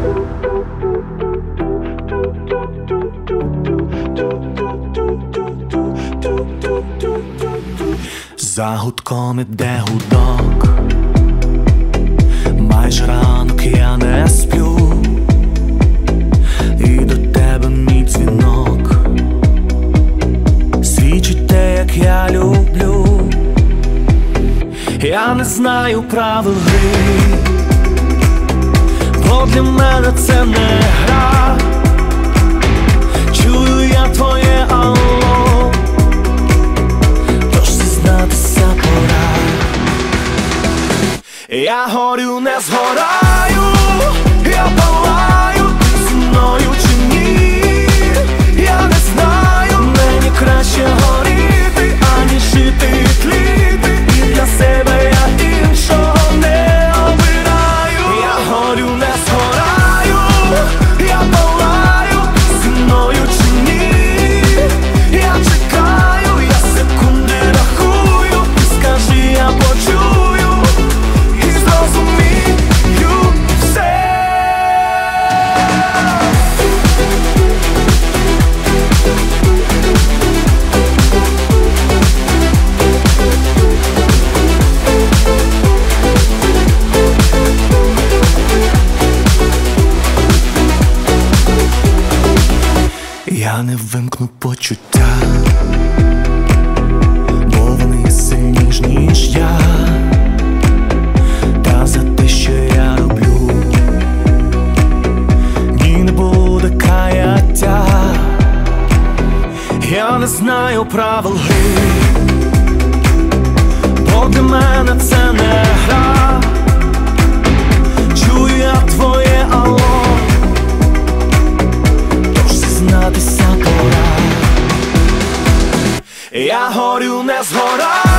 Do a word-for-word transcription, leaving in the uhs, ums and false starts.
За гудком іде гудок, майже ранок, я не сплю, і до тебе мій дзвінок свідчить те, як я люблю. Я не знаю правил гри, бо для мене це не гра. Чую я твоє алло, тож зізнатися пора. Я горю, не згораю, я палаю, зі мною чи ні, я не знаю. Мені краще горіти, аніж жити і тліти, і для себе я іншого не обираю. Я горю, не згораю, я палаю, зі мною чи ні, я чекаю, я секунди рахую, ти скажи, я почую і зрозумію все. Я не вимкну почуття, бо вони сильніш, ніж я, та за те, що я роблю, ні, не буде каяття. Я не знаю правил гри, бо для мене це не гра. Чую я твоє алло, тож зізнатися пора. Я горю, не згораю.